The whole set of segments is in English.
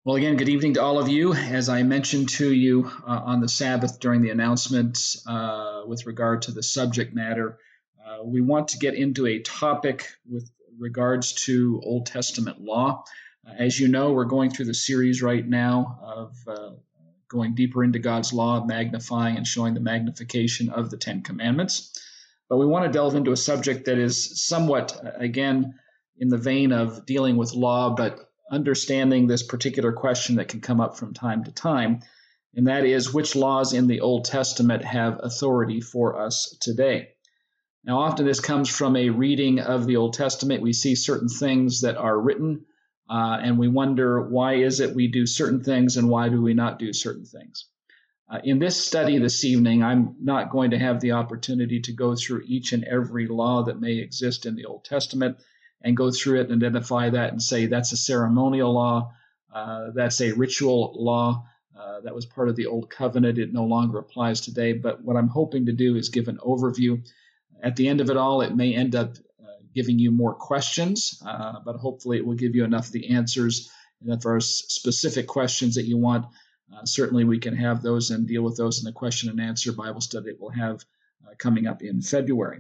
Well, again, good evening to all of you. As I mentioned to you on the Sabbath during the announcements with regard to the subject matter, we want to get into a topic with regards to Old Testament law. As you know, we're going through the series right now of going deeper into God's law, magnifying and showing the magnification of the Ten Commandments. But we want to delve into a subject that is somewhat, again, in the vein of dealing with law, but understanding this particular question that can come up from time to time, and that is which laws in the Old Testament have authority for us today. Now, often this comes from a reading of the Old Testament. We see certain things that are written, and we wonder why is it we do certain things and why do we not do certain things. In this study this evening, I'm not going to have the opportunity to go through each and every law that may exist in the Old Testament and go through it and identify that and say that's a ceremonial law, that's a ritual law, that was part of the Old Covenant. It no longer applies today. But what I'm hoping to do is give an overview. At the end of it all, it may end up giving you more questions, but hopefully it will give you enough of the answers. And if there are specific questions that you want, certainly we can have those and deal with those in the question and answer Bible study that we'll have coming up in February.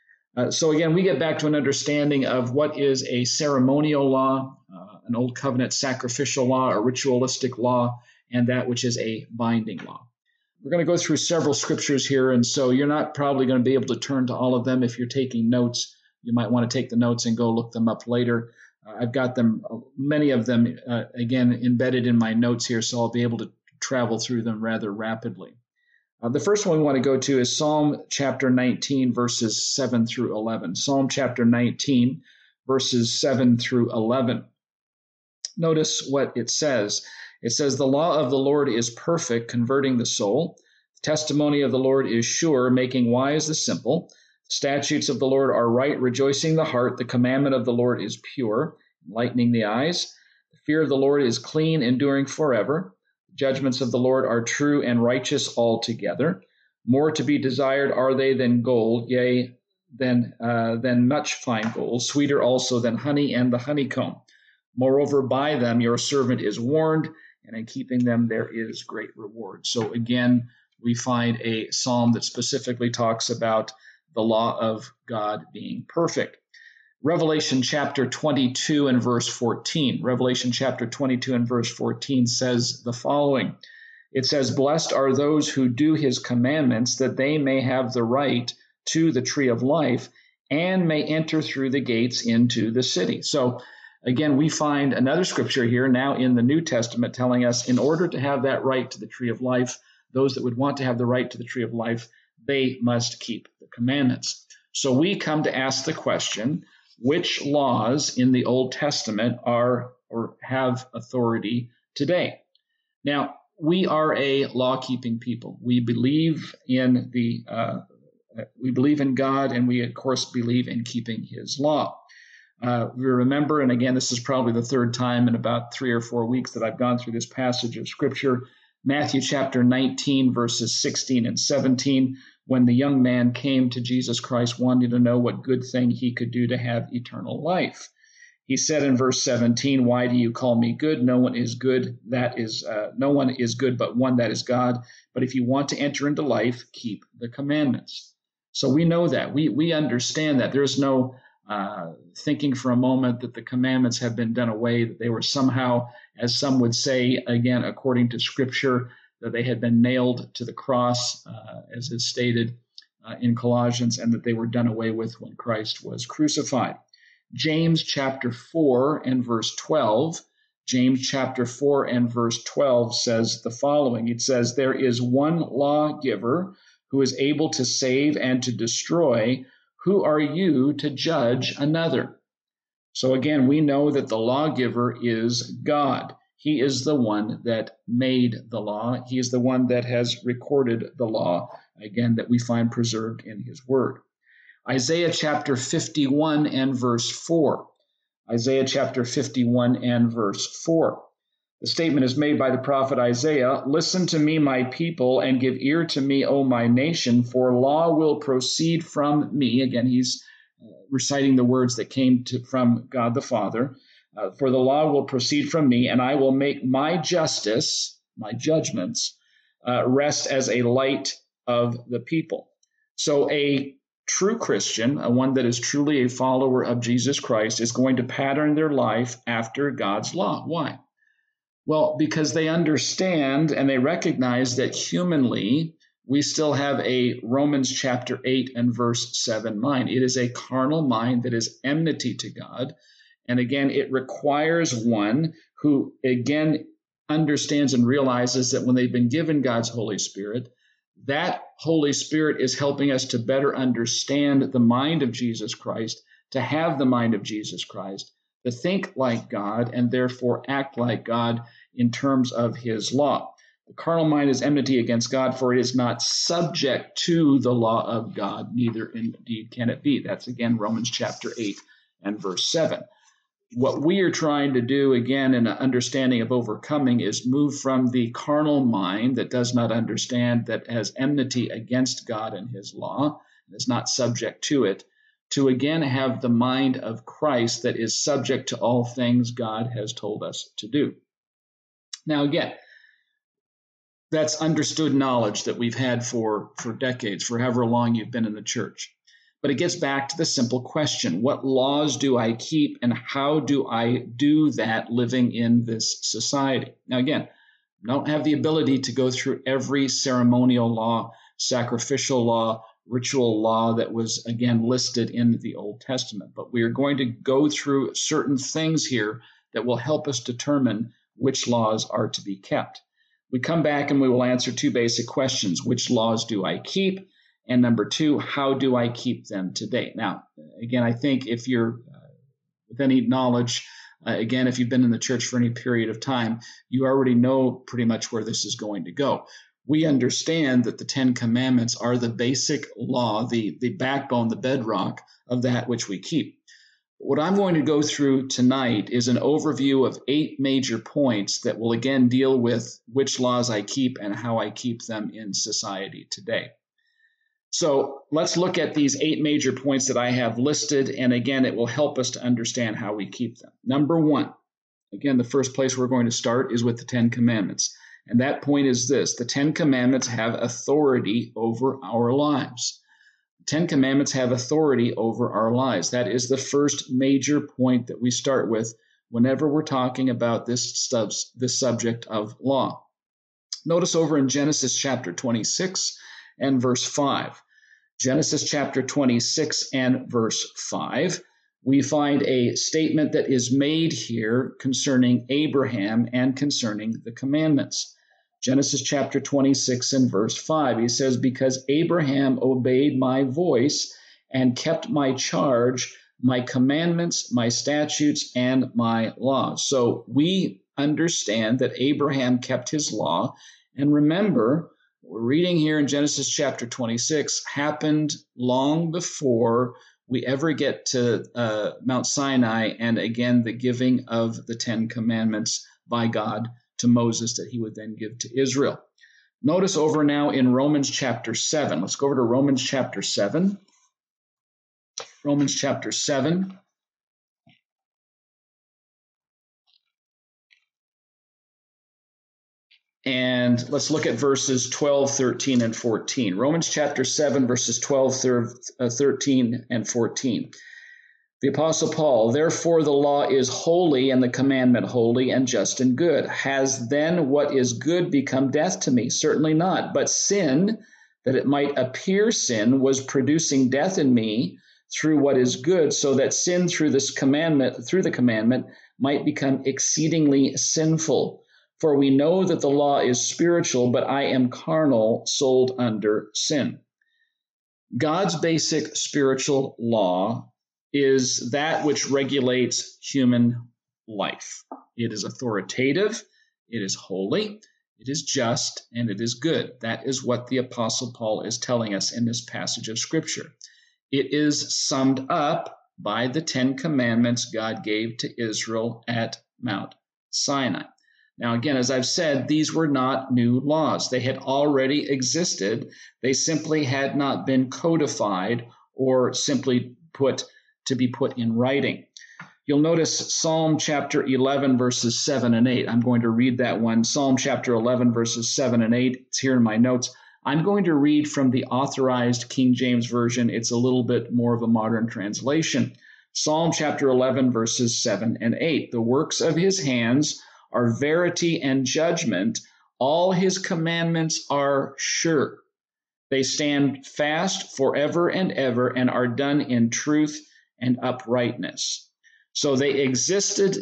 So again, we get back to an understanding of what is a ceremonial law, an Old Covenant sacrificial law, a ritualistic law, and that which is a binding law. We're going to go through several scriptures here, and so you're not probably going to be able to turn to all of them. If you're taking notes, you might want to take the notes and go look them up later. I've got them, many of them, again, embedded in my notes here, so I'll be able to travel through them rather rapidly. The first one we want to go to is Psalm chapter 19, verses 7 through 11. Psalm chapter 19, verses 7 through 11. Notice what it says. It says, "The law of the Lord is perfect, converting the soul. The testimony of the Lord is sure, making wise the simple. The statutes of the Lord are right, rejoicing the heart. The commandment of the Lord is pure, enlightening the eyes. The fear of the Lord is clean, enduring forever. Judgments of the Lord are true and righteous altogether. More to be desired are they than gold, yea, than much fine gold, sweeter also than honey and the honeycomb. Moreover, by them your servant is warned, and in keeping them there is great reward." So again, we find a psalm that specifically talks about the law of God being perfect. Revelation chapter 22 and verse 14. Revelation chapter 22 and verse 14 says the following. It says, "Blessed are those who do his commandments, that they may have the right to the tree of life and may enter through the gates into the city." So again, we find another scripture here now in the New Testament telling us in order to have that right to the tree of life, those that would want to have the right to the tree of life, they must keep the commandments. So we come to ask the question, which laws in the Old Testament are or have authority today? Now, we are a law-keeping people. We believe in God, and we of course believe in keeping His law. We remember, and again, this is probably the third time in about 3 or 4 weeks that I've gone through this passage of Scripture, Matthew chapter 19, verses 16 and 17, when the young man came to Jesus Christ wanting to know what good thing he could do to have eternal life. He said in verse 17, "Why do you call me good? No one is good. No one is good but one, that is God. But if you want to enter into life, keep the commandments." So we know that. We understand that. There's no thinking for a moment that the commandments have been done away, that they were somehow, as some would say, again, according to Scripture, that they had been nailed to the cross, as is stated in Colossians, and that they were done away with when Christ was crucified. James chapter 4 and verse 12. James chapter 4 and verse 12 says the following. It says, "There is one lawgiver who is able to save and to destroy. Who are you to judge another?" So again, we know that the lawgiver is God. He is the one that made the law. He is the one that has recorded the law, again, that we find preserved in his word. Isaiah chapter 51 and verse 4. Isaiah chapter 51 and verse 4. The statement is made by the prophet Isaiah, "Listen to me, my people, and give ear to me, O my nation, for law will proceed from me." Again, he's reciting the words that came from God the Father. For the law will proceed from me, and I will make my justice, my judgments, rest as a light of the people. So a true Christian, one that is truly a follower of Jesus Christ, is going to pattern their life after God's law. Why? Well, because they understand and they recognize that humanly, we still have a Romans chapter 8 and verse 7 mind. It is a carnal mind that is enmity to God. And again, it requires one who, again, understands and realizes that when they've been given God's Holy Spirit, that Holy Spirit is helping us to better understand the mind of Jesus Christ, to have the mind of Jesus Christ, to think like God, and therefore act like God in terms of his law. The carnal mind is enmity against God, for it is not subject to the law of God, neither indeed can it be. That's again Romans chapter 8 and verse 7. What we are trying to do, again, in an understanding of overcoming, is move from the carnal mind that does not understand, that has enmity against God and his law, and is not subject to it, to again have the mind of Christ that is subject to all things God has told us to do. Now, again, that's understood knowledge that we've had for decades, for however long you've been in the church. But it gets back to the simple question: what laws do I keep, and how do I do that living in this society? Now, again, I don't have the ability to go through every ceremonial law, sacrificial law, ritual law that was, again, listed in the Old Testament. But we are going to go through certain things here that will help us determine which laws are to be kept. We come back and we will answer two basic questions: which laws do I keep? And number two, how do I keep them today? Now, again, I think if you're with any knowledge, again, if you've been in the church for any period of time, you already know pretty much where this is going to go. We understand that the Ten Commandments are the basic law, the backbone, the bedrock of that which we keep. What I'm going to go through tonight is an overview of 8 major points that will again deal with which laws I keep and how I keep them in society today. So let's look at these 8 major points that I have listed, and again, it will help us to understand how we keep them. Number 1, again, the first place we're going to start is with the 10 Commandments. And that point is this: the 10 Commandments have authority over our lives. The 10 Commandments have authority over our lives. That is the first major point that we start with whenever we're talking about this subject of law. Notice over in Genesis chapter 26 and verse 5. Genesis chapter 26 and verse 5, we find a statement that is made here concerning Abraham and concerning the commandments. Genesis chapter 26 and verse 5, he says, "Because Abraham obeyed my voice and kept my charge, my commandments, my statutes, and my laws." So we understand that Abraham kept his law. And remember, we're reading here in Genesis chapter 26 happened long before we ever get to Mount Sinai, and again, the giving of the 10 Commandments by God to Moses that he would then give to Israel. Notice over now in Romans chapter 7. Let's go over to Romans chapter 7. Romans chapter 7. And let's look at verses 12, 13, and 14. Romans chapter 7, verses 12, 13, and 14. The Apostle Paul, "Therefore the law is holy, and the commandment holy and just and good. Has then what is good become death to me? Certainly not. But sin, that it might appear sin, was producing death in me through what is good, so that sin through the commandment, might become exceedingly sinful. For we know that the law is spiritual, but I am carnal, sold under sin." God's basic spiritual law is that which regulates human life. It is authoritative, it is holy, it is just, and it is good. That is what the Apostle Paul is telling us in this passage of Scripture. It is summed up by the 10 Commandments God gave to Israel at Mount Sinai. Now, again, as I've said, these were not new laws. They had already existed. They simply had not been codified or simply to be put in writing. You'll notice Psalm chapter 11, verses 7 and 8. I'm going to read that one. Psalm chapter 11, verses 7 and 8. It's here in my notes. I'm going to read from the Authorized King James Version. It's a little bit more of a modern translation. Psalm chapter 11, verses 7 and 8. The works of his hands are verity and judgment. All his commandments are sure. They stand fast forever and ever and are done in truth and uprightness. So they existed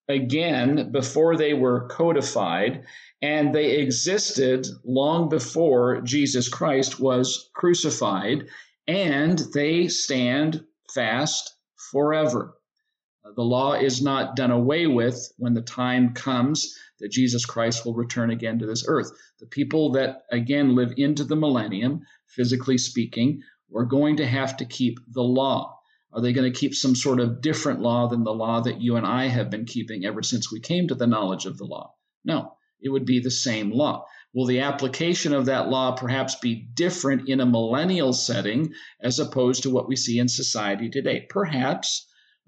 again before they were codified, and they existed long before Jesus Christ was crucified, and they stand fast forever. The law is not done away with when the time comes that Jesus Christ will return again to this earth. The people that, again, live into the millennium, physically speaking, are going to have to keep the law. Are they going to keep some sort of different law than the law that you and I have been keeping ever since we came to the knowledge of the law? No, it would be the same law. Will the application of that law perhaps be different in a millennial setting as opposed to what we see in society today? Perhaps,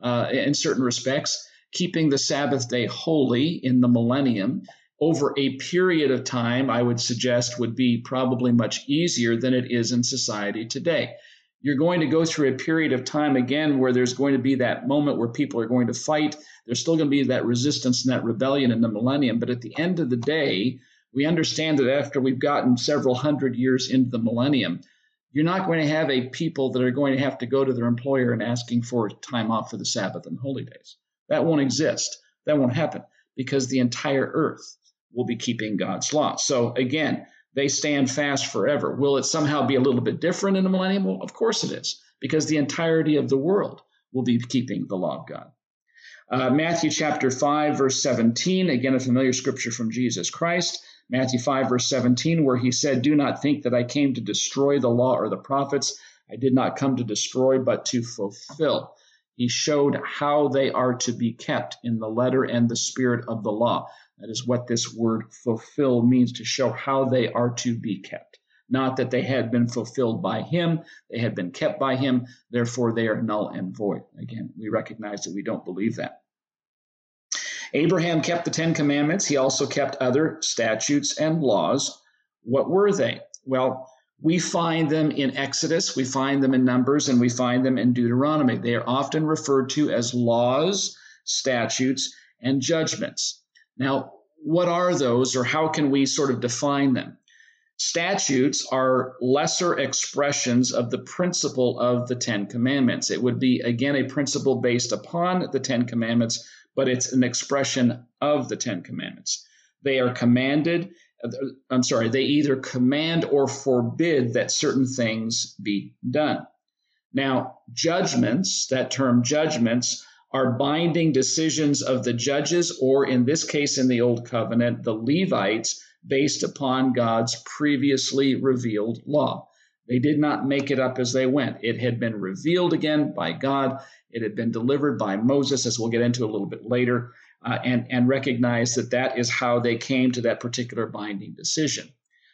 in certain respects, keeping the Sabbath day holy in the millennium over a period of time, I would suggest, would be probably much easier than it is in society today. You're going to go through a period of time again where there's going to be that moment where people are going to fight. There's still going to be that resistance and that rebellion in the millennium. But at the end of the day, we understand that after we've gotten several hundred years into the millennium, you're not going to have a people that are going to have to go to their employer and asking for time off for the Sabbath and holy days. That won't exist. That won't happen because the entire earth will be keeping God's law. So again, they stand fast forever. Will it somehow be a little bit different in the millennium? Well, of course it is, because the entirety of the world will be keeping the law of God. Matthew chapter 5, verse 17, again, a familiar scripture from Jesus Christ. Matthew 5, verse 17, where he said, "Do not think that I came to destroy the law or the prophets. I did not come to destroy, but to fulfill." He showed how they are to be kept in the letter and the spirit of the law. That is what this word fulfill means, to show how they are to be kept. Not that they had been fulfilled by him, they had been kept by him, therefore they are null and void. Again, we recognize that we don't believe that. Abraham kept the Ten Commandments. He also kept other statutes and laws. What were they? Well, we find them in Exodus, we find them in Numbers, and we find them in Deuteronomy. They are often referred to as laws, statutes, and judgments. Now, what are those, or how can we sort of define them? Statutes are lesser expressions of the principle of the Ten Commandments. It would be, again, a principle based upon the Ten Commandments, but it's an expression of the Ten Commandments. They are they either command or forbid that certain things be done. Now, judgments, that term judgments, are binding decisions of the judges, or in this case in the Old Covenant, the Levites, based upon God's previously revealed law. They did not make it up as they went. It had been revealed again by God. It had been delivered by Moses, as we'll get into a little bit later, and recognize that that is how they came to that particular binding decision.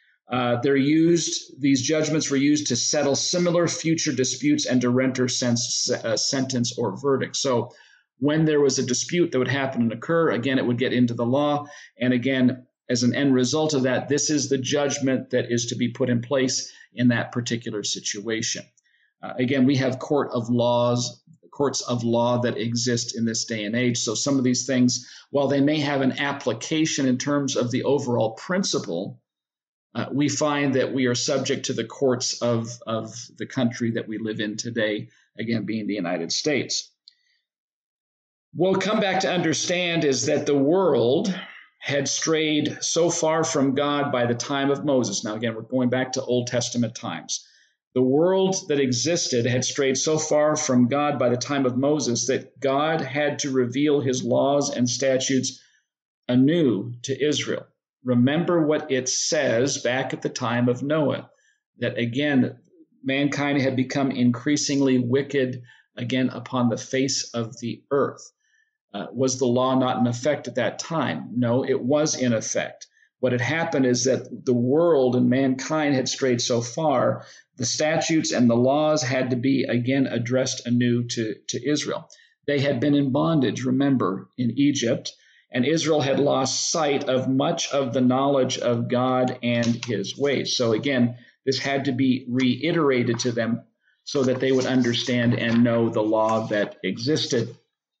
These judgments were used to settle similar future disputes and to render sentence or verdict. So when there was a dispute that would happen and occur, again, it would get into the law. And again, as an end result of that, this is the judgment that is to be put in place in that particular situation. Again, we have courts of law that exist in this day and age. So some of these things, while they may have an application in terms of the overall principle, we find that we are subject to the courts of the country that we live in today, again, being the United States. What we'll come back to understand is that the world had strayed so far from God by the time of Moses. Now, again, we're going back to Old Testament times. The world that existed had strayed so far from God by the time of Moses that God had to reveal his laws and statutes anew to Israel. Remember what it says back at the time of Noah, that again, mankind had become increasingly wicked again upon the face of the earth. Was the law not in effect at that time? No, it was in effect. What had happened is that the world and mankind had strayed so far, the statutes and the laws had to be again addressed anew to Israel. They had been in bondage, remember, in Egypt, and Israel had lost sight of much of the knowledge of God and his ways. So again, this had to be reiterated to them so that they would understand and know the law that existed.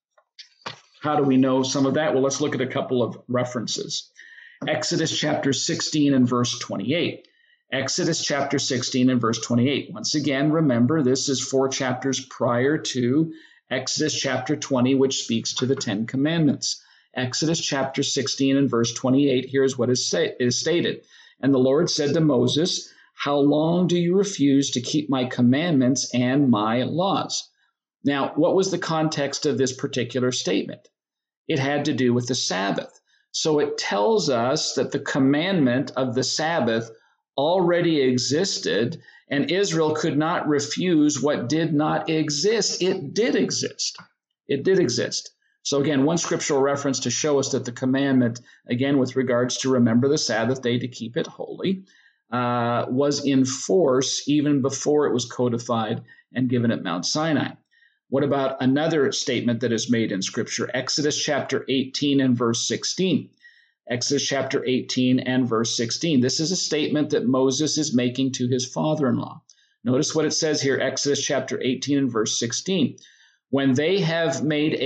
How do we know some of that? Well, let's look at a couple of references. Exodus chapter 16 and verse 28. Exodus chapter 16 and verse 28. Once again, remember, this is 4 chapters prior to Exodus chapter 20, which speaks to the Ten Commandments. Exodus chapter 16 and verse 28, here's what is stated. And the Lord said to Moses, how long do you refuse to keep my commandments and my laws? Now, what was the context of this particular statement? It had to do with the Sabbath. So it tells us that the commandment of the Sabbath already existed, and Israel could not refuse what did not exist. It did exist. It did exist. So again, one scriptural reference to show us that the commandment, again, with regards to remember the Sabbath day to keep it holy, was in force even before it was codified and given at Mount Sinai. What about another statement that is made in Scripture? Exodus chapter 18 and verse 16. Exodus chapter 18 and verse 16. This is a statement that Moses is making to his father-in-law. Notice what it says here, Exodus chapter 18 and verse 16. When they have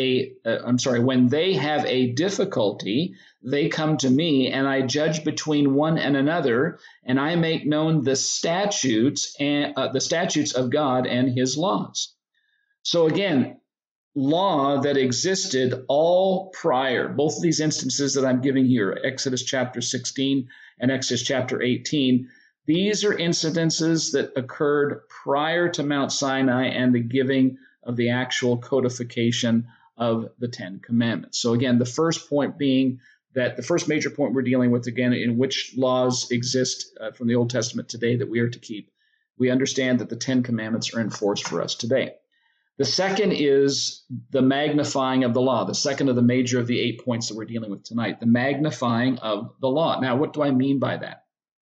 when they have a difficulty, they come to me, and I judge between one and another, and I make known the statutes of God and his laws. So again, law that existed all prior, both of these instances that I'm giving here, Exodus chapter 16 and Exodus chapter 18, these are incidences that occurred prior to Mount Sinai and the giving of the actual codification of the Ten Commandments. So again, the first point being that the first major point we're dealing with, again, in which laws exist from the Old Testament today that we are to keep. We understand that the Ten Commandments are in force for us today. The second is the magnifying of the law, the second of the major of the 8 points that we're dealing with tonight, the magnifying of the law. Now, what do I mean by that?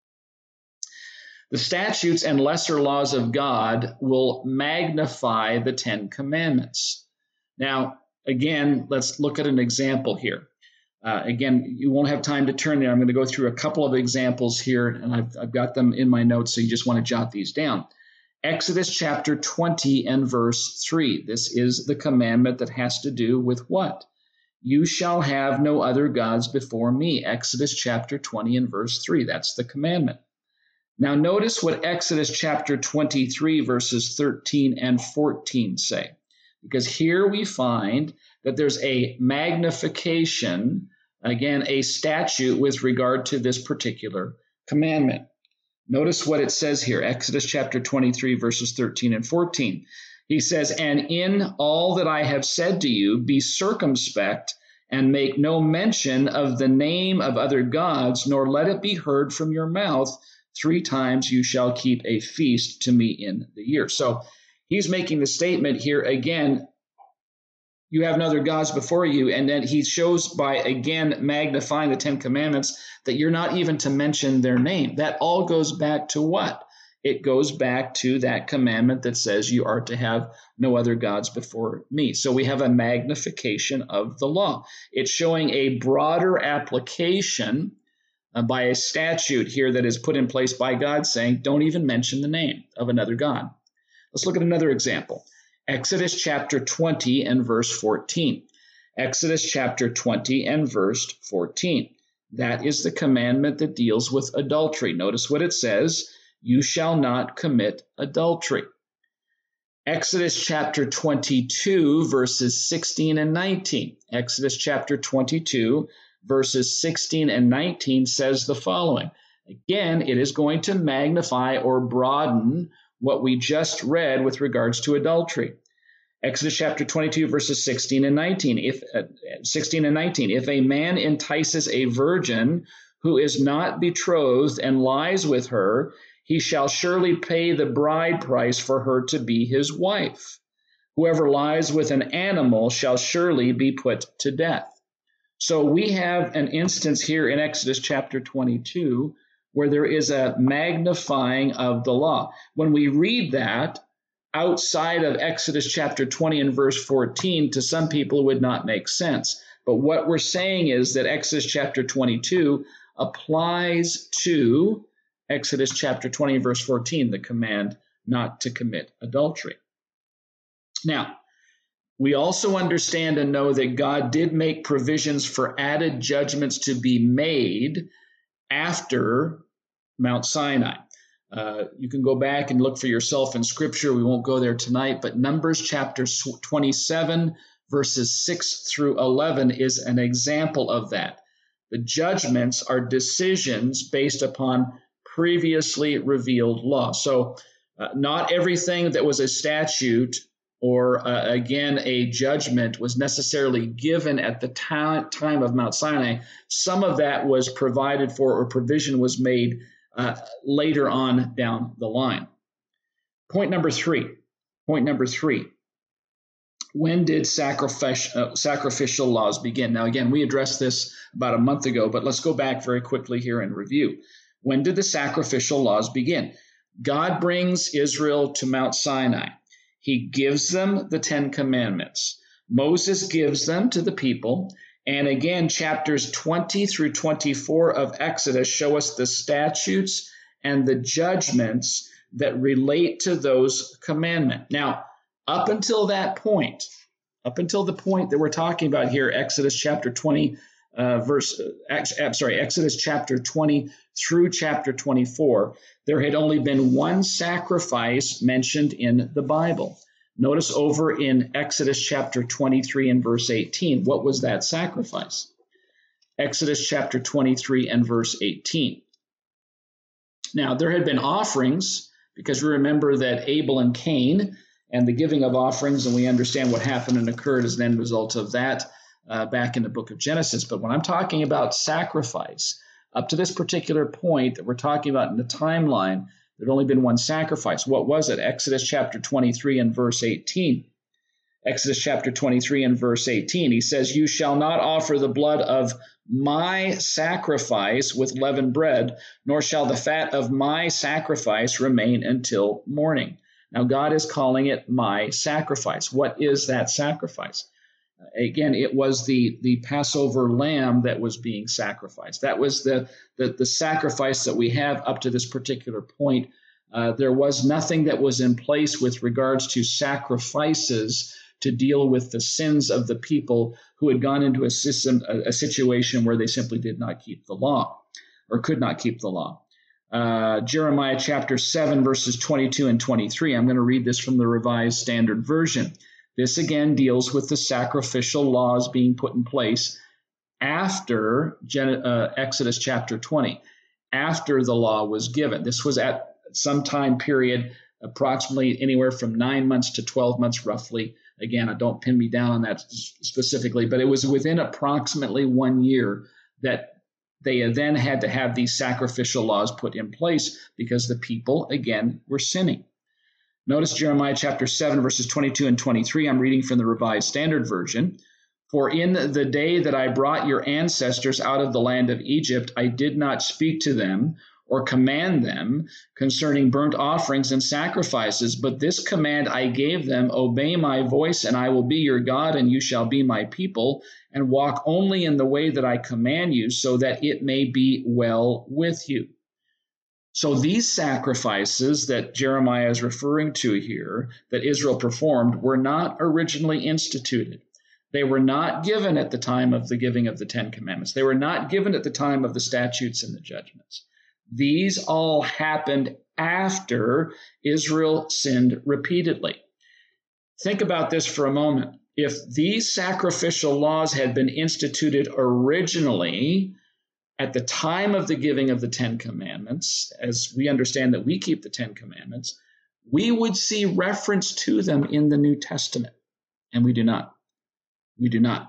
The statutes and lesser laws of God will magnify the Ten Commandments. Now, again, let's look at an example here. Again, you won't have time to turn there. I'm going to go through a couple of examples here, and I've got them in my notes, so you just want to jot these down. Exodus chapter 20 and verse 3. This is the commandment that has to do with what? You shall have no other gods before me. Exodus chapter 20 and verse 3. That's the commandment. Now notice what Exodus chapter 23 verses 13 and 14 say. Because here we find that there's a magnification, again, a statute with regard to this particular commandment. Notice what it says here, Exodus chapter 23, verses 13 and 14. He says, and in all that I have said to you, be circumspect and make no mention of the name of other gods, nor let it be heard from your mouth. 3 times you shall keep a feast to me in the year. So he's making the statement here again, you have no other gods before you. And then he shows by, again, magnifying the Ten Commandments that you're not even to mention their name. That all goes back to what? It goes back to that commandment that says you are to have no other gods before me. So we have a magnification of the law. It's showing a broader application by a statute here that is put in place by God saying, don't even mention the name of another God. Let's look at another example. Exodus chapter 20 and verse 14. Exodus chapter 20 and verse 14. That is the commandment that deals with adultery. Notice what it says, you shall not commit adultery. Exodus chapter 22 verses 16 and 19. Exodus chapter 22 verses 16 and 19 says the following. Again, it is going to magnify or broaden what we just read with regards to adultery. Exodus chapter 22, verses 16 and 19. 16 and 19. If a man entices a virgin who is not betrothed and lies with her, he shall surely pay the bride price for her to be his wife. Whoever lies with an animal shall surely be put to death. So we have an instance here in Exodus chapter 22 where there is a magnifying of the law. When we read that, outside of Exodus chapter 20 and verse 14, to some people would not make sense. But what we're saying is that Exodus chapter 22 applies to Exodus chapter 20 and verse 14, the command not to commit adultery. Now, we also understand and know that God did make provisions for added judgments to be made after Mount Sinai. You can go back and look for yourself in Scripture. We won't go there tonight, but Numbers chapter 27, verses 6 through 11 is an example of that. The judgments are decisions based upon previously revealed law. So not everything that was a statute or, again, a judgment was necessarily given at the time of Mount Sinai. Some of that was provided for, or provision was made later on down the line. Point number three. When did sacrificial laws begin? Now, again, we addressed this about a month ago, but let's go back very quickly here and review. When did the sacrificial laws begin? God brings Israel to Mount Sinai. He gives them the 10 Commandments. Moses gives them to the people. And again, chapters 20 through 24 of Exodus show us the statutes and the judgments that relate to those commandments. Now, up until that point, up until the point that we're talking about here, Exodus chapter 20, Exodus chapter 20 through chapter 24, there had only been one sacrifice mentioned in the Bible. Notice over in Exodus chapter 23 and verse 18, what was that sacrifice? Exodus chapter 23 and verse 18. Now, there had been offerings, because we remember that Abel and Cain and the giving of offerings, and we understand what happened and occurred as an end result of that back in the book of Genesis. But when I'm talking about sacrifice, up to this particular point that we're talking about in the timeline, there'd only been one sacrifice. What was it? Exodus chapter 23 and verse 18. Exodus chapter 23 and verse 18. He says, "You shall not offer the blood of my sacrifice with leavened bread, nor shall the fat of my sacrifice remain until morning." Now, God is calling it my sacrifice. What is that sacrifice? Again, it was the Passover lamb that was being sacrificed. That was the sacrifice that we have up to this particular point. There was nothing that was in place with regards to sacrifices to deal with the sins of the people who had gone into a situation where they simply did not keep the law or could not keep the law. Jeremiah chapter 7, verses 22 and 23. I'm going to read this from the Revised Standard Version. This again deals with the sacrificial laws being put in place after Exodus chapter 20, after the law was given. This was at some time period, approximately anywhere from 9 months to 12 months roughly. Again, don't pin me down on that specifically, but it was within approximately 1 year that they then had to have these sacrificial laws put in place because the people, again, were sinning. Notice Jeremiah chapter 7, verses 22 and 23. I'm reading from the Revised Standard Version. "For in the day that I brought your ancestors out of the land of Egypt, I did not speak to them or command them concerning burnt offerings and sacrifices, but this command I gave them, obey my voice, and I will be your God, and you shall be my people, and walk only in the way that I command you, so that it may be well with you." So these sacrifices that Jeremiah is referring to here, that Israel performed, were not originally instituted. They were not given at the time of the giving of the 10 Commandments. They were not given at the time of the statutes and the judgments. These all happened after Israel sinned repeatedly. Think about this for a moment. If these sacrificial laws had been instituted originally at the time of the giving of the 10 Commandments, as we understand that we keep the 10 Commandments, we would see reference to them in the New Testament. And we do not. We do not.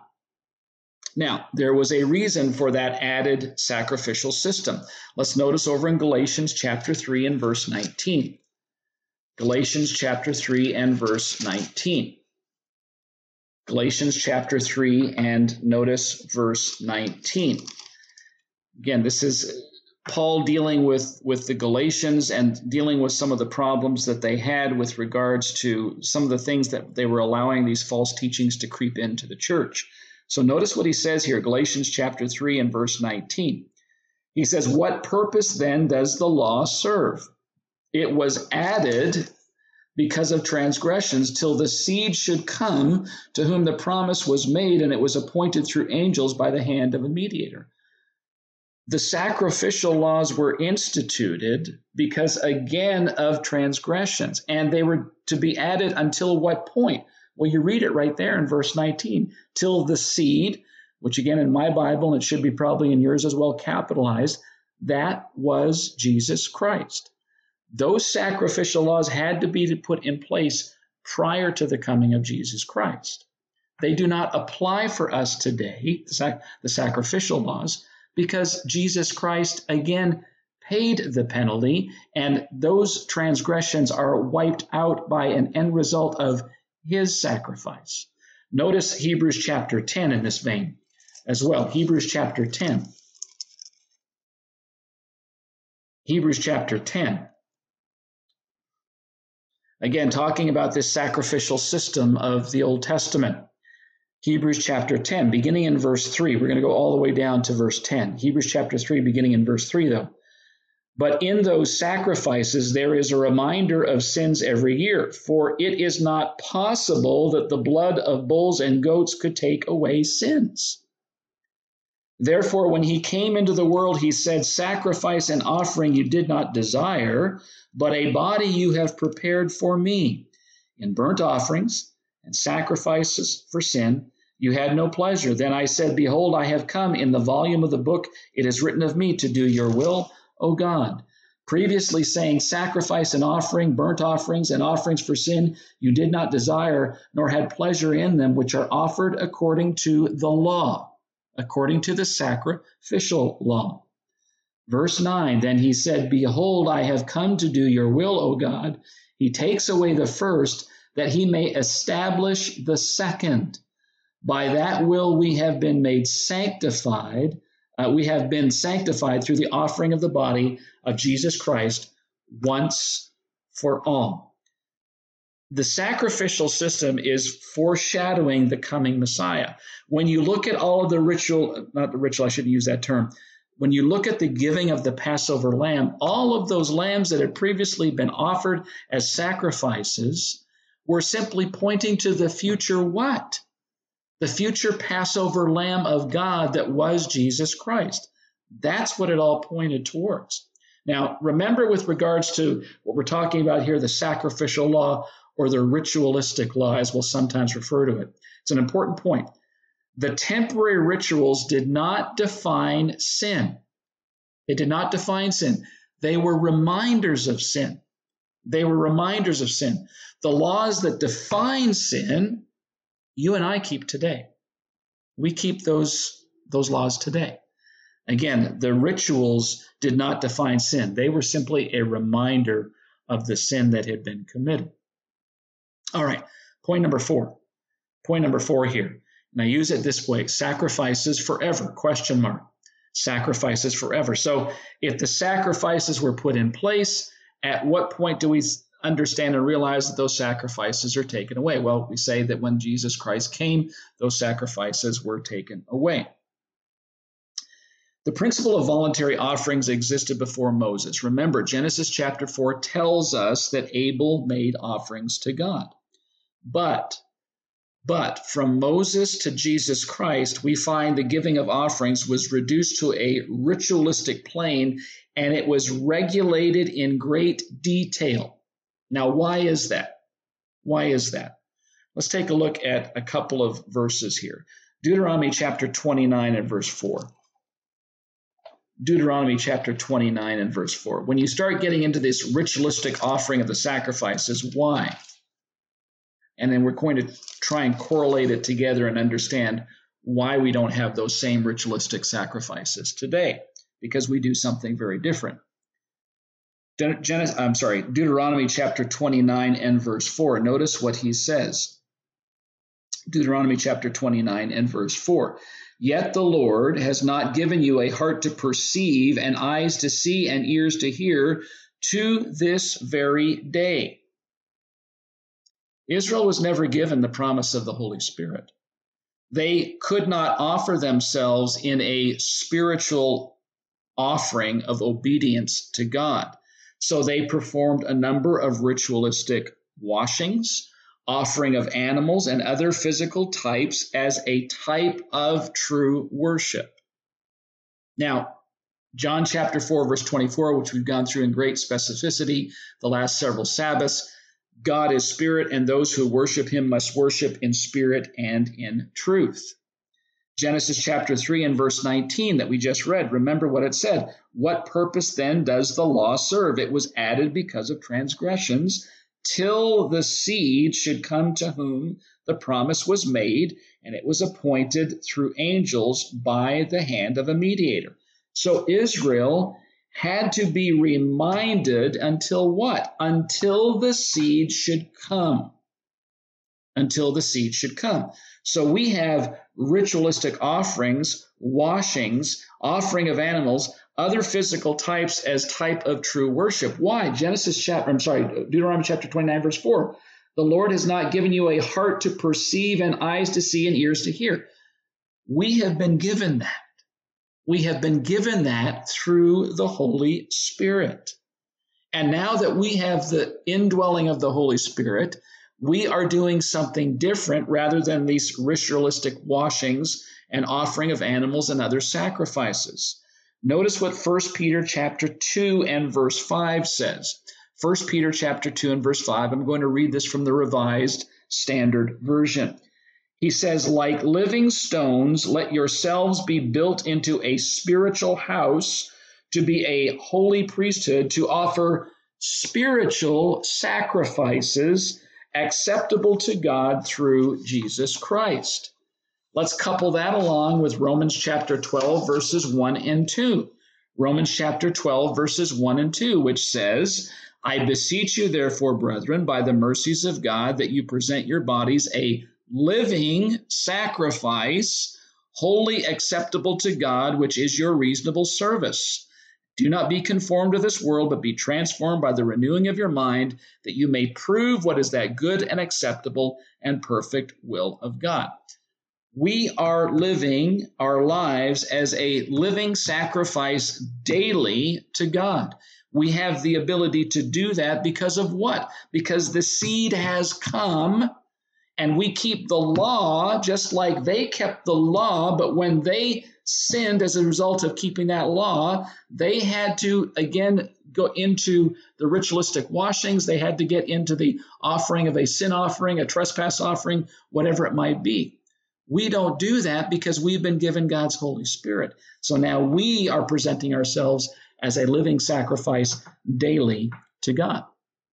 Now, there was a reason for that added sacrificial system. Let's notice over in Galatians chapter 3 and verse 19. Galatians chapter 3 and verse 19. Galatians chapter 3 and notice verse 19. Again, this is Paul dealing with the Galatians and dealing with some of the problems that they had with regards to some of the things that they were allowing these false teachings to creep into the church. So notice what he says here, Galatians chapter 3 and verse 19. He says, "What purpose then does the law serve? It was added because of transgressions, till the seed should come to whom the promise was made, and it was appointed through angels by the hand of a mediator." The sacrificial laws were instituted because, again, of transgressions, and they were to be added until what point? Well, you read it right there in verse 19, till the seed, which again in my Bible, and it should be probably in yours as well, capitalized, that was Jesus Christ. Those sacrificial laws had to be put in place prior to the coming of Jesus Christ. They do not apply for us today, the sacrificial laws, because Jesus Christ, again, paid the penalty, and those transgressions are wiped out by an end result of his sacrifice. Notice Hebrews chapter 10 in this vein as well. Hebrews chapter 10. Hebrews chapter 10. Again, talking about this sacrificial system of the Old Testament. Hebrews chapter 10, beginning in verse 3. We're going to go all the way down to verse 10. Hebrews chapter 3, beginning in verse 3, though. "But in those sacrifices there is a reminder of sins every year, for it is not possible that the blood of bulls and goats could take away sins. Therefore, when he came into the world, he said, 'Sacrifice and offering you did not desire, but a body you have prepared for me. In burnt offerings and sacrifices for sin you had no pleasure. Then I said, Behold, I have come. In the volume of the book it is written of me to do your will, O God.' Previously saying, 'Sacrifice and offering, burnt offerings and offerings for sin you did not desire, nor had pleasure in them, which are offered according to the law,'" according to the sacrificial law. Verse 9, "Then he said, Behold, I have come to do your will, O God.' He takes away the first, that he may establish the second. By that will we have been made sanctified. We have been sanctified through the offering of the body of Jesus Christ once for all." The sacrificial system is foreshadowing the coming Messiah. When you look at all of the ritual, not the ritual, I shouldn't use that term. When you look at the giving of the Passover lamb, all of those lambs that had previously been offered as sacrifices were simply pointing to the future what? The future Passover lamb of God that was Jesus Christ. That's what it all pointed towards. Now, remember with regards to what we're talking about here, the sacrificial law or the ritualistic law, as we'll sometimes refer to it. It's an important point. The temporary rituals did not define sin. They did not define sin. They were reminders of sin. They were reminders of sin. The laws that define sin, you and I keep today. We keep those laws today. Again, the rituals did not define sin. They were simply a reminder of the sin that had been committed. All right, point number 4. Point number 4 here. Now use it this way: sacrifices forever, question mark. Sacrifices forever. So if the sacrifices were put in place, at what point do we understand and realize that those sacrifices are taken away? Well, we say that when Jesus Christ came, those sacrifices were taken away. The principle of voluntary offerings existed before Moses. Remember, Genesis chapter 4 tells us that Abel made offerings to God. But from Moses to Jesus Christ, we find the giving of offerings was reduced to a ritualistic plane, and it was regulated in great detail. Now, why is that? Why is that? Let's take a look at a couple of verses here. Deuteronomy chapter 29 and verse 4. Deuteronomy chapter 29 and verse 4. When you start getting into this ritualistic offering of the sacrifices, why? And then we're going to try and correlate it together and understand why we don't have those same ritualistic sacrifices today, because we do something very different. Deuteronomy chapter 29 and verse 4. Notice what he says. Deuteronomy chapter 29 and verse 4. Yet the Lord has not given you a heart to perceive, and eyes to see, and ears to hear, to this very day. Israel was never given the promise of the Holy Spirit. They could not offer themselves in a spiritual offering of obedience to God. So they performed a number of ritualistic washings, offering of animals and other physical types as a type of true worship. Now, John chapter 4, verse 24, which we've gone through in great specificity the last several Sabbaths, God is spirit, and those who worship him must worship in spirit and in truth. Genesis chapter 3 and verse 19 that we just read, remember what it said. What purpose then does the law serve? It was added because of transgressions, till the seed should come to whom the promise was made, and it was appointed through angels by the hand of a mediator. So Israel had to be reminded until what? Until the seed should come. Until the seed should come. So we have ritualistic offerings, washings, offering of animals, other physical types as type of true worship. Why? Deuteronomy chapter 29, verse 4. The Lord has not given you a heart to perceive and eyes to see and ears to hear. We have been given that. We have been given that through the Holy Spirit. And now that we have the indwelling of the Holy Spirit, we are doing something different rather than these ritualistic washings and offering of animals and other sacrifices. Notice what 1 Peter chapter 2 and verse 5 says. 1 Peter chapter 2 and verse 5, I'm going to read this from the Revised Standard Version. He says, like living stones, let yourselves be built into a spiritual house to be a holy priesthood, to offer spiritual sacrifices acceptable to God through Jesus Christ. Let's couple that along with Romans chapter 12, verses 1 and 2. Romans chapter 12, verses 1 and 2, which says, I beseech you, therefore, brethren, by the mercies of God, that you present your bodies a living sacrifice, wholly acceptable to God, which is your reasonable service. Do not be conformed to this world, but be transformed by the renewing of your mind, that you may prove what is that good and acceptable and perfect will of God. We are living our lives as a living sacrifice daily to God. We have the ability to do that because of what? Because the seed has come, and we keep the law just like they kept the law, but when they sinned as a result of keeping that law, they had to again go into the ritualistic washings. They had to get into the offering of a sin offering, a trespass offering, whatever it might be. We don't do that because we've been given God's Holy Spirit. So now we are presenting ourselves as a living sacrifice daily to God.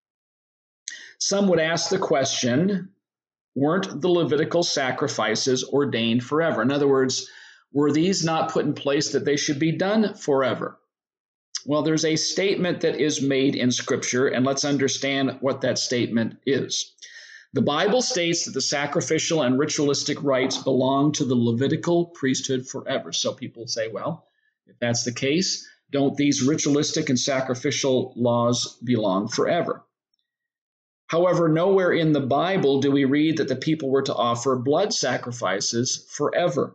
Some would ask the question, weren't the Levitical sacrifices ordained forever? In other words, were these not put in place that they should be done forever? Well, there's a statement that is made in Scripture, and let's understand what that statement is. The Bible states that the sacrificial and ritualistic rites belong to the Levitical priesthood forever. So people say, well, if that's the case, don't these ritualistic and sacrificial laws belong forever? However, nowhere in the Bible do we read that the people were to offer blood sacrifices forever.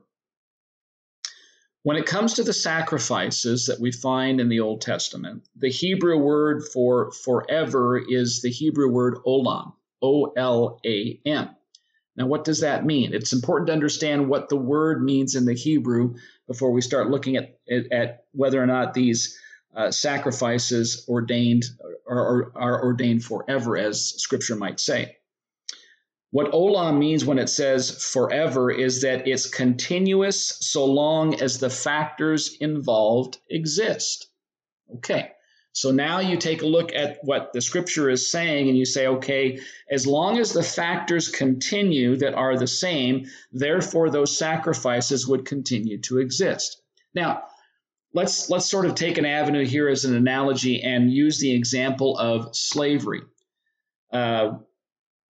When it comes to the sacrifices that we find in the Old Testament, the Hebrew word for forever is the Hebrew word olam, O-L-A-M. Now, what does that mean? It's important to understand what the word means in the Hebrew before we start looking at whether or not these sacrifices are ordained forever, as Scripture might say. What olam means when it says forever is that it's continuous so long as the factors involved exist. Okay, so now you take a look at what the Scripture is saying and you say, okay, as long as the factors continue that are the same, therefore those sacrifices would continue to exist. Now, let's sort of take an avenue here as an analogy and use the example of slavery.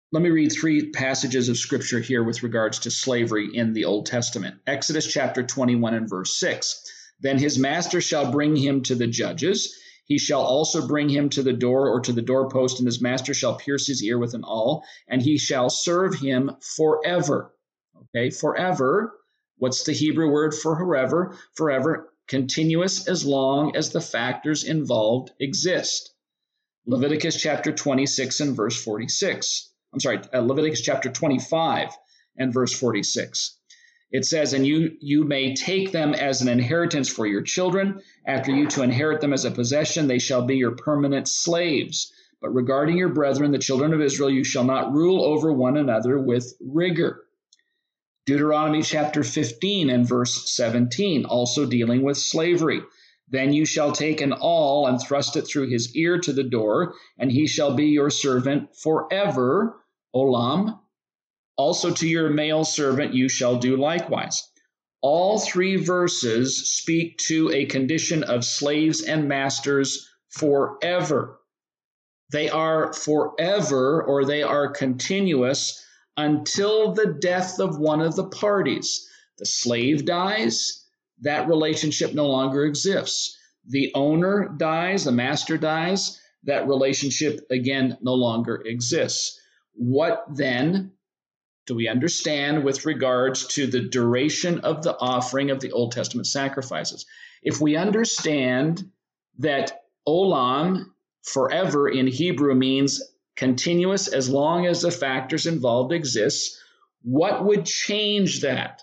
Let me read three passages of Scripture here with regards to slavery in the Old Testament. Exodus chapter 21 and verse 6. Then his master shall bring him to the judges. He shall also bring him to the door or to the doorpost, and his master shall pierce his ear with an awl, and he shall serve him forever. Okay, forever. What's the Hebrew word for forever? Forever, continuous as long as the factors involved exist. Leviticus chapter 26 and verse 46. Leviticus chapter 25 and verse 46. It says, and you may take them as an inheritance for your children. After you to inherit them as a possession, they shall be your permanent slaves. But regarding your brethren, the children of Israel, you shall not rule over one another with rigor. Deuteronomy chapter 15 and verse 17, also dealing with slavery. Then you shall take an awl and thrust it through his ear to the door, and he shall be your servant forever, olam. Also to your male servant you shall do likewise. All three verses speak to a condition of slaves and masters forever. They are forever, or they are continuous until the death of one of the parties. The slave dies, that relationship no longer exists. The owner dies, the master dies, that relationship again no longer exists. What then do we understand with regards to the duration of the offering of the Old Testament sacrifices? If we understand that olam, forever in Hebrew, means continuous as long as the factors involved exist, what would change that?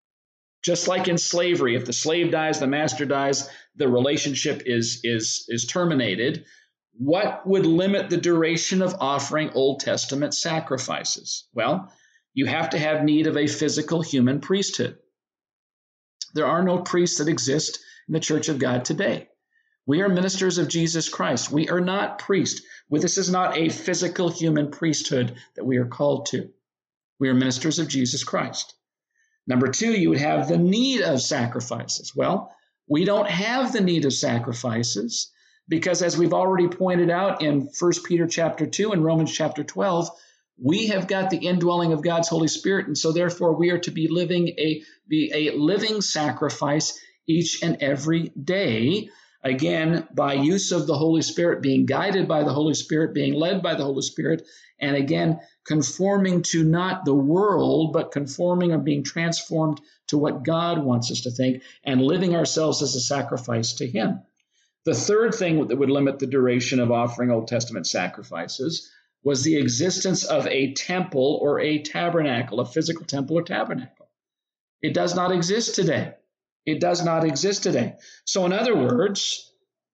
Just like in slavery, if the slave dies, the master dies, the relationship is terminated. What would limit the duration of offering Old Testament sacrifices? Well, you have to have need of a physical human priesthood. There are no priests that exist in the Church of God today. We are ministers of Jesus Christ. We are not priests. This is not a physical human priesthood that we are called to. We are ministers of Jesus Christ. Number two, you would have the need of sacrifices. Well, we don't have the need of sacrifices because, as we've already pointed out in 1 Peter chapter 2 and Romans chapter 12, we have got the indwelling of God's Holy Spirit, and so therefore we are to be a living sacrifice each and every day, again, by use of the Holy Spirit, being guided by the Holy Spirit, being led by the Holy Spirit, and again, conforming to not the world, but conforming or being transformed to what God wants us to think, and living ourselves as a sacrifice to Him. The third thing that would limit the duration of offering Old Testament sacrifices was the existence of a temple or a tabernacle, a physical temple or tabernacle. It does not exist today. It does not exist today. So in other words,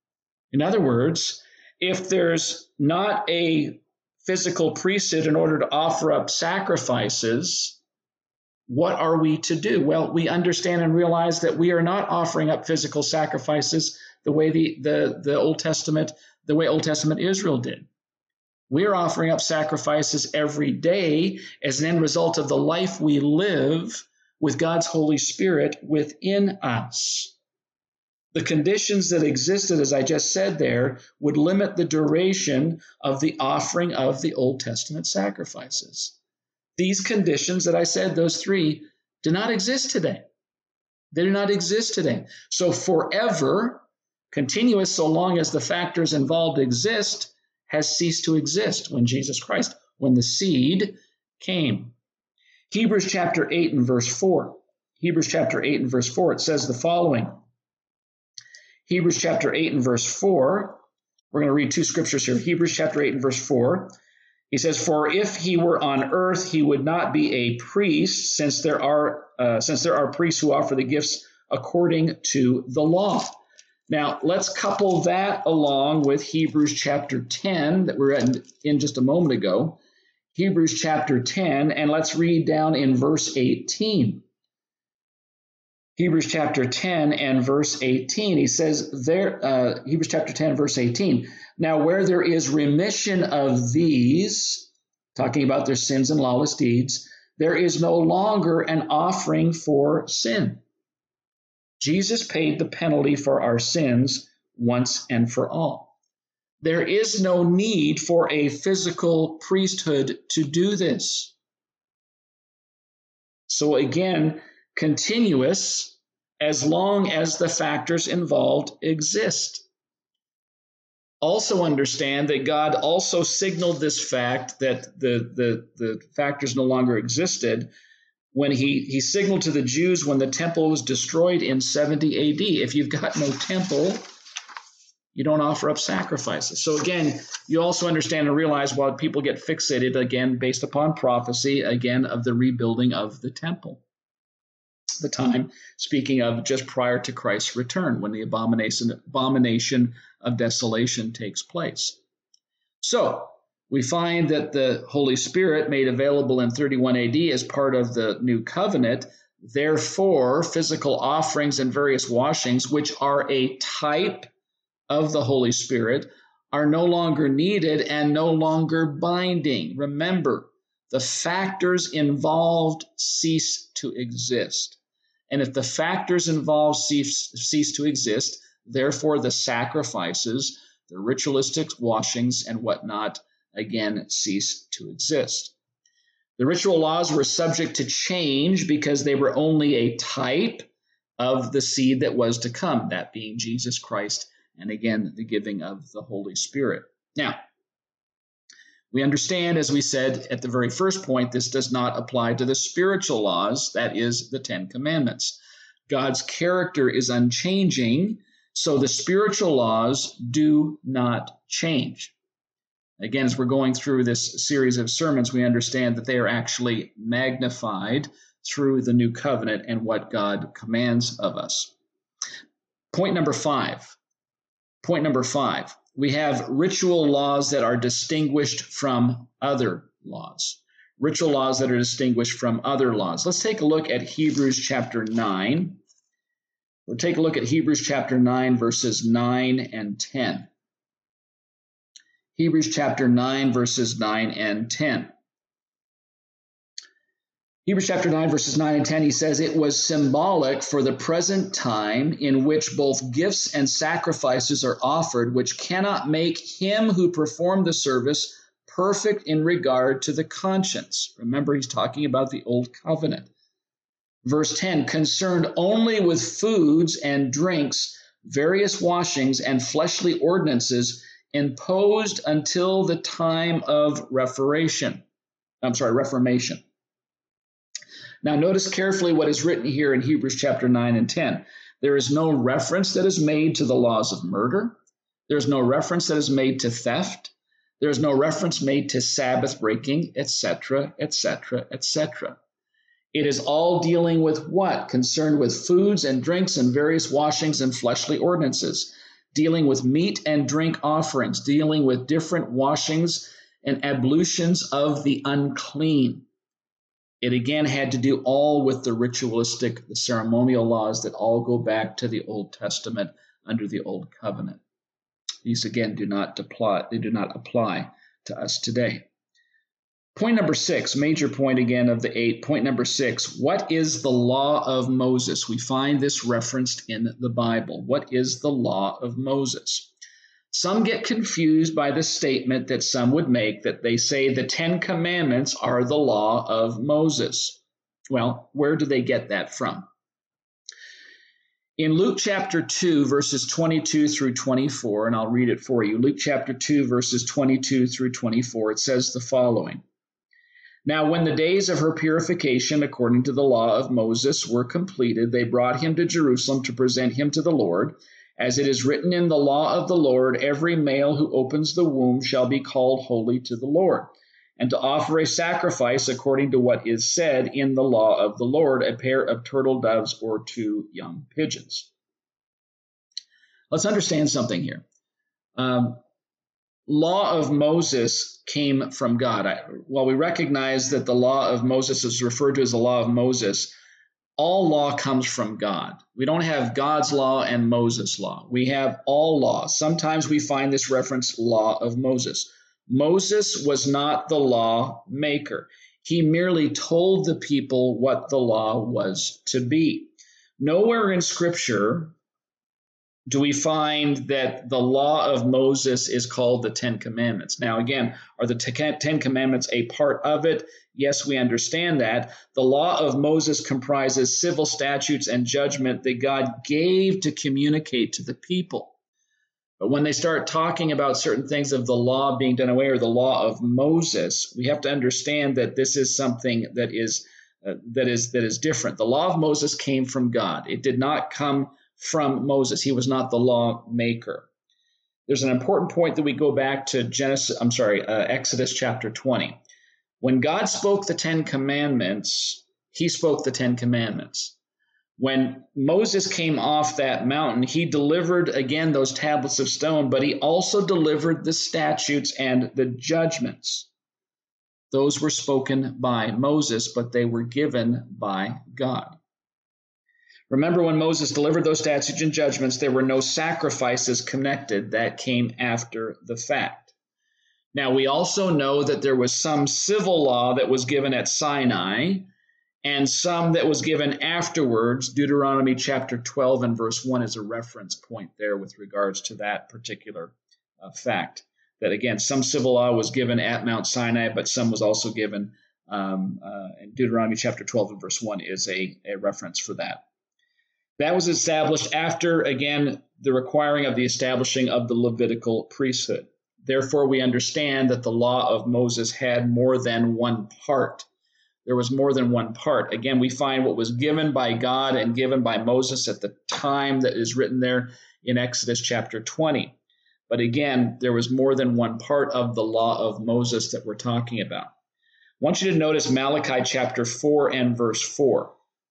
if there's not a physical priesthood in order to offer up sacrifices, what are we to do? Well, we understand and realize that we are not offering up physical sacrifices the way the Old Testament Israel did. We are offering up sacrifices every day as an end result of the life we live with God's Holy Spirit within us. The conditions that existed, as I just said there, would limit the duration of the offering of the Old Testament sacrifices. These conditions that I said, those three, do not exist today. They do not exist today. So forever, continuous so long as the factors involved exist, has ceased to exist when the seed came. Hebrews chapter 8 and verse 4. Hebrews chapter 8 and verse 4, it says the following. Hebrews chapter 8 and verse 4, we're going to read two scriptures here. Hebrews chapter 8 and verse 4, he says, "For if he were on earth, he would not be a priest, since there are priests who offer the gifts according to the law." Now, let's couple that along with Hebrews chapter 10 that we're in just a moment ago. Hebrews chapter 10, and let's read down in verse 18. Hebrews chapter 10 and verse 18, he says there, Hebrews chapter 10, verse 18, "Now where there is remission of these," talking about their sins and lawless deeds, "there is no longer an offering for sin." Jesus paid the penalty for our sins once and for all. There is no need for a physical priesthood to do this. So again, continuous as long as the factors involved exist. Also understand that God also signaled this fact that the factors no longer existed when he signaled to the Jews when the temple was destroyed in 70 AD. If you've got no temple, you don't offer up sacrifices. So again, you also understand and realize why people get fixated, again, based upon prophecy, again, of the rebuilding of the temple. The time, speaking of just prior to Christ's return, when the abomination of desolation takes place. So we find that the Holy Spirit made available in 31 AD as part of the new covenant. Therefore, physical offerings and various washings, which are a type of the Holy Spirit, are no longer needed and no longer binding. Remember, the factors involved cease to exist. And if the factors involved cease to exist, therefore the sacrifices, the ritualistic washings and whatnot, again, cease to exist. The ritual laws were subject to change because they were only a type of the seed that was to come, that being Jesus Christ, and again, the giving of the Holy Spirit. Now, we understand, as we said at the very first point, this does not apply to the spiritual laws, that is, the Ten Commandments. God's character is unchanging, so the spiritual laws do not change. Again, as we're going through this series of sermons, we understand that they are actually magnified through the new covenant and what God commands of us. Point number five. We have ritual laws that are distinguished from other laws. Ritual laws that are distinguished from other laws. Let's take a look at Hebrews chapter 9. We'll take a look at Hebrews chapter 9, verses 9 and 10. Hebrews chapter 9, verses 9 and 10. Hebrews chapter 9, verses 9 and 10, he says, "It was symbolic for the present time in which both gifts and sacrifices are offered, which cannot make him who performed the service perfect in regard to the conscience." Remember, he's talking about the old covenant. Verse 10, "Concerned only with foods and drinks, various washings and fleshly ordinances imposed until the time of Reformation. Now, notice carefully what is written here in Hebrews chapter 9 and 10. There is no reference that is made to the laws of murder. There's no reference that is made to theft. There's no reference made to Sabbath breaking, etc., etc., etc. It is all dealing with what? Concerned with foods and drinks and various washings and fleshly ordinances, dealing with meat and drink offerings, dealing with different washings and ablutions of the unclean. It again had to do all with the ritualistic, the ceremonial laws that all go back to the Old Testament under the Old Covenant. These again do not apply to us today. Point number 6, major point again of the 8. Point number 6, what is the law of Moses? We find this referenced in the Bible. What is the law of Moses? Some get confused by the statement that some would make that they say the 10 Commandments are the law of Moses. Well, where do they get that from? In Luke chapter 2, verses 22 through 24, and I'll read it for you. Luke chapter 2, verses 22 through 24, it says the following. "Now, when the days of her purification, according to the law of Moses, were completed, they brought him to Jerusalem to present him to the Lord. As it is written in the law of the Lord, every male who opens the womb shall be called holy to the Lord, and to offer a sacrifice according to what is said in the law of the Lord, a pair of turtle doves or 2 young pigeons." Let's understand something here. Law of Moses came from God. While we recognize that the law of Moses is referred to as the law of Moses, all law comes from God. We don't have God's law and Moses' law. We have all law. Sometimes we find this reference law of Moses. Moses was not the law maker. He merely told the people what the law was to be. Nowhere in Scripture do we find that the law of Moses is called the Ten Commandments. Now, again, are the Ten Commandments a part of it? Yes, we understand that. The law of Moses comprises civil statutes and judgment that God gave to communicate to the people. But when they start talking about certain things of the law being done away or the law of Moses, we have to understand that this is something that is different. The law of Moses came from God. It did not come from Moses. He was not the lawmaker. There's an important point that we go back to Exodus chapter 20. When God spoke the Ten Commandments, he spoke the Ten Commandments. When Moses came off that mountain, he delivered again those tablets of stone, but he also delivered the statutes and the judgments. Those were spoken by Moses, but they were given by God. Remember, when Moses delivered those statutes and judgments, there were no sacrifices connected. That came after the fact. Now, we also know that there was some civil law that was given at Sinai and some that was given afterwards. Deuteronomy chapter 12 and verse 1 is a reference point there with regards to that particular fact. That, again, some civil law was given at Mount Sinai, but some was also given, and Deuteronomy chapter 12 and verse 1 is a reference for that. That was established after, again, the requiring of the establishing of the Levitical priesthood. Therefore, we understand that the law of Moses had more than one part. There was more than one part. Again, we find what was given by God and given by Moses at the time that is written there in Exodus chapter 20. But again, there was more than one part of the law of Moses that we're talking about. I want you to notice Malachi chapter 4 and verse 4.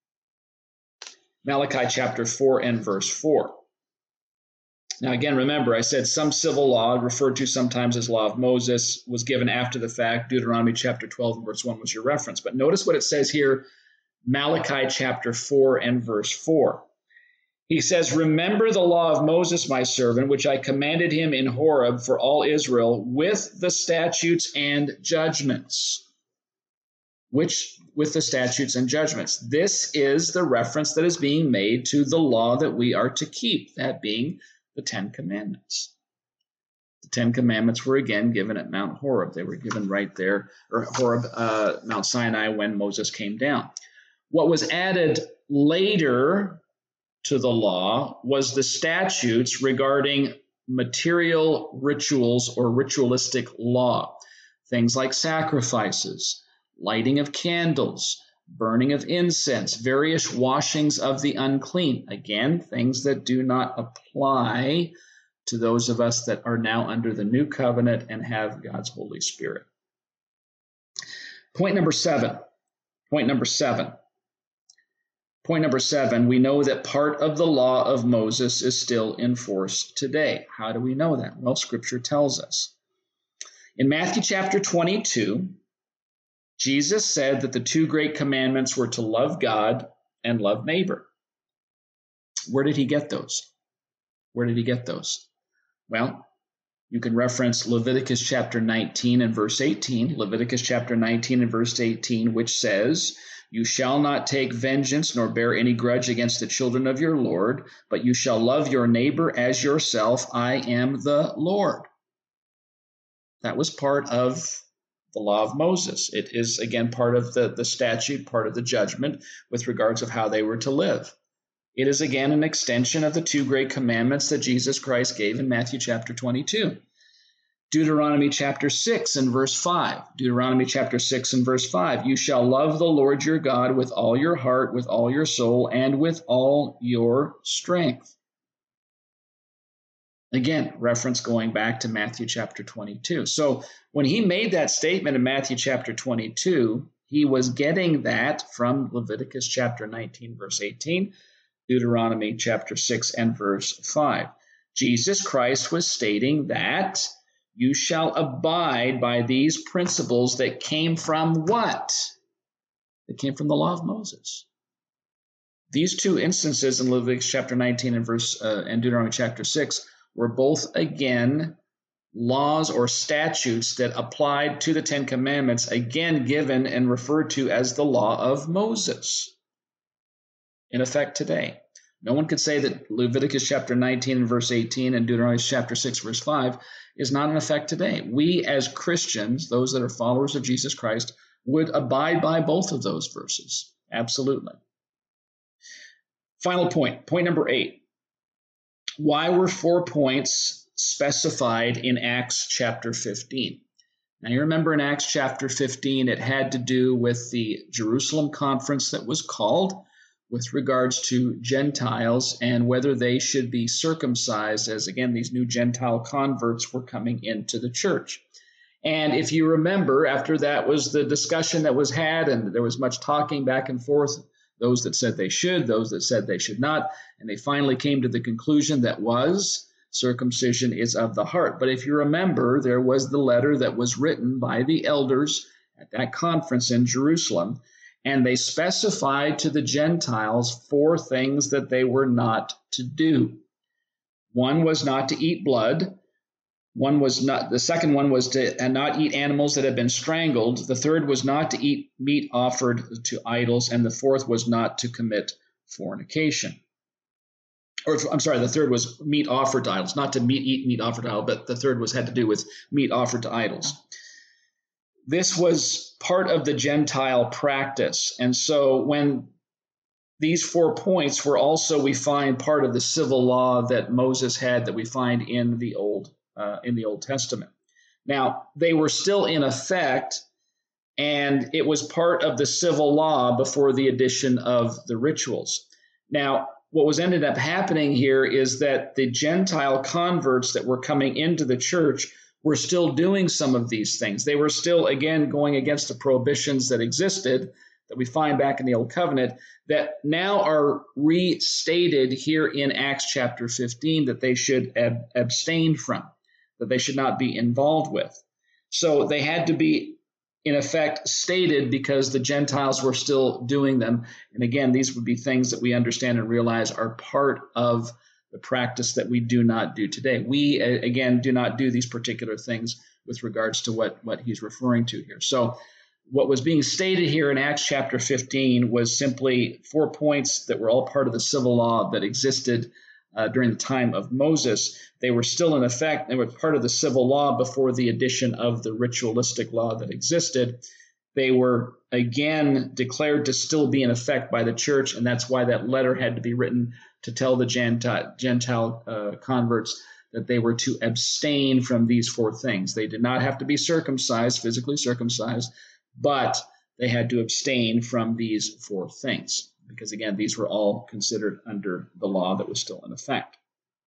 Malachi chapter 4 and verse 4. Now, again, remember, I said some civil law, referred to sometimes as law of Moses, was given after the fact. Deuteronomy chapter 12 and verse 1 was your reference. But notice what it says here, Malachi chapter 4 and verse 4. He says, "Remember the law of Moses, my servant, which I commanded him in Horeb for all Israel, with the statutes and judgments." With the statutes and judgments. This is the reference that is being made to the law that we are to keep, that being the Ten Commandments. The Ten Commandments were again given at Mount Horeb. They were given right there, or Mount Sinai, when Moses came down. What was added later to the law was the statutes regarding material rituals or ritualistic law. Things like sacrifices, lighting of candles, burning of incense, various washings of the unclean. Again, things that do not apply to those of us that are now under the new covenant and have God's Holy Spirit. Point number seven, we know that part of the law of Moses is still in force today. How do we know that? Well, Scripture tells us. In Matthew chapter 22, Jesus said that the two great commandments were to love God and love neighbor. Where did he get those? Well, you can reference Leviticus chapter 19 and verse 18. Leviticus chapter 19 and verse 18, which says, "You shall not take vengeance nor bear any grudge against the children of your Lord, but you shall love your neighbor as yourself. I am the Lord." That was part of the law of Moses. It is, again, part of the statute, part of the judgment with regards of how they were to live. It is, again, an extension of the two great commandments that Jesus Christ gave in Matthew chapter 22. Deuteronomy chapter 6 and verse 5. Deuteronomy chapter 6 and verse 5. "You shall love the Lord your God with all your heart, with all your soul, and with all your strength." Again, reference going back to Matthew chapter 22. So when he made that statement in Matthew chapter 22, he was getting that from Leviticus chapter 19, verse 18, Deuteronomy chapter 6 and verse 5. Jesus Christ was stating that you shall abide by these principles that came from what? That came from the law of Moses. These two instances in Leviticus chapter 19 and Deuteronomy chapter 6 were both, again, laws or statutes that applied to the Ten Commandments, again given and referred to as the law of Moses, in effect today. No one could say that Leviticus chapter 19 and verse 18 and Deuteronomy chapter 6 verse 5 is not in effect today. We as Christians, those that are followers of Jesus Christ, would abide by both of those verses. Absolutely. Final point, point number 8. Why were 4 points specified in Acts chapter 15? Now you remember in Acts chapter 15, it had to do with the Jerusalem conference that was called with regards to Gentiles and whether they should be circumcised, as again, these new Gentile converts were coming into the church. And if you remember, after that was the discussion that was had, and there was much talking back and forth, those that said they should, those that said they should not, and they finally came to the conclusion that was circumcision is of the heart. But if you remember, there was the letter that was written by the elders at that conference in Jerusalem, and they specified to the Gentiles 4 things that they were not to do. One was not to eat blood. The second one was to not eat animals that had been strangled. The third was not to eat meat offered to idols. And the fourth was not to commit fornication. The third was meat offered to idols, not to eat meat offered to idols, but the third had to do with meat offered to idols. This was part of the Gentile practice. And so when these 4 points were also, we find, part of the civil law that Moses had that we find in the Old Testament. Now, they were still in effect, and it was part of the civil law before the addition of the rituals. Now, what was ended up happening here is that the Gentile converts that were coming into the church were still doing some of these things. They were still, again, going against the prohibitions that existed that we find back in the Old Covenant that now are restated here in Acts chapter 15 that they should abstain from, that they should not be involved with. So they had to be, in effect, stated because the Gentiles were still doing them. And again, these would be things that we understand and realize are part of the practice that we do not do today. We, again, do not do these particular things with regards to what he's referring to here. So what was being stated here in Acts chapter 15 was simply 4 points that were all part of the civil law that existed during the time of Moses. They were still in effect. They were part of the civil law before the addition of the ritualistic law that existed. They were, again, declared to still be in effect by the church, and that's why that letter had to be written to tell the Gentile converts that they were to abstain from these 4 things. They did not have to be circumcised, physically circumcised, but they had to abstain from these 4 things because, again, these were all considered under the law that was still in effect.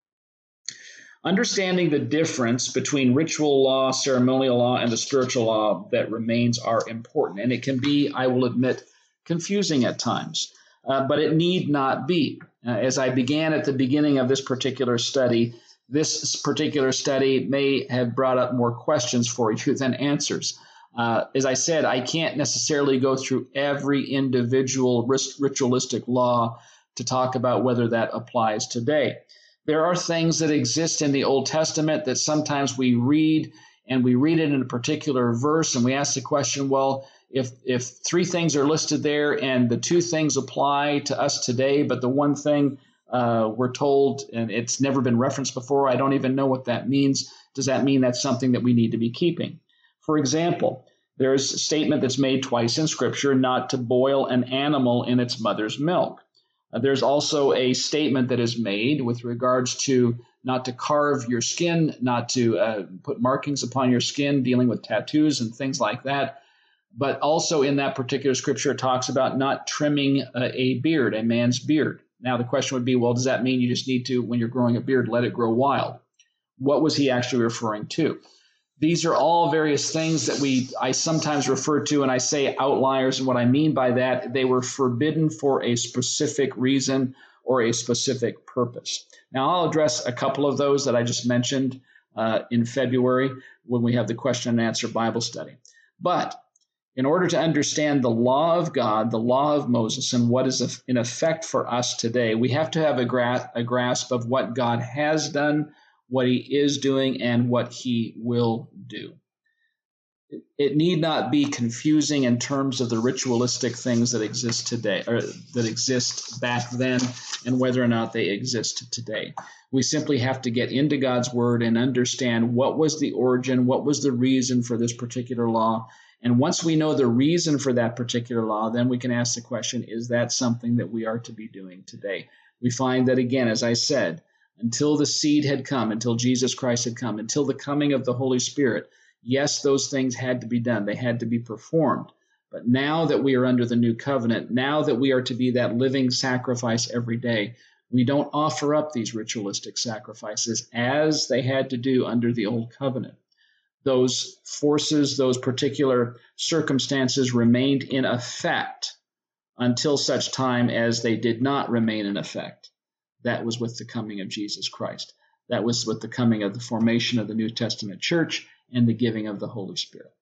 Understanding the difference between ritual law, ceremonial law, and the spiritual law that remains are important. And it can be, I will admit, confusing at times, but it need not be. As I began at the beginning of this particular study may have brought up more questions for you than answers. As I said, I can't necessarily go through every individual ritualistic law to talk about whether that applies today. There are things that exist in the Old Testament that sometimes we read, and we read it in a particular verse, and we ask the question, well, if 3 things are listed there and the 2 things apply to us today, but the one thing we're told, and it's never been referenced before, I don't even know what that means. Does that mean that's something that we need to be keeping? For example, there's a statement that's made twice in Scripture not to boil an animal in its mother's milk. There's also a statement that is made with regards to not to carve your skin, not to put markings upon your skin, dealing with tattoos and things like that. But also in that particular Scripture, it talks about not trimming a beard, a man's beard. Now, the question would be, well, does that mean you just need to, when you're growing a beard, let it grow wild? What was he actually referring to? These are all various things that I sometimes refer to, and I say outliers. And what I mean by that, they were forbidden for a specific reason or a specific purpose. Now, I'll address a couple of those that I just mentioned in February when we have the question and answer Bible study. But in order to understand the law of God, the law of Moses, and what is in effect for us today, we have to have a grasp of what God has done, what he is doing, and what he will do. it need not be confusing in terms of the ritualistic things that exist today, or that exist back then, and whether or not they exist today. We simply have to get into God's Word and understand what was the origin, what was the reason for this particular law. And once we know the reason for that particular law, then we can ask the question, is that something that we are to be doing today? We find that, again, as I said, until the seed had come, until Jesus Christ had come, until the coming of the Holy Spirit, yes, those things had to be done. They had to be performed. But now that we are under the new covenant, now that we are to be that living sacrifice every day, we don't offer up these ritualistic sacrifices as they had to do under the old covenant. Those forces, those particular circumstances remained in effect until such time as they did not remain in effect. That was with the coming of Jesus Christ. That was with the coming of the formation of the New Testament church and the giving of the Holy Spirit.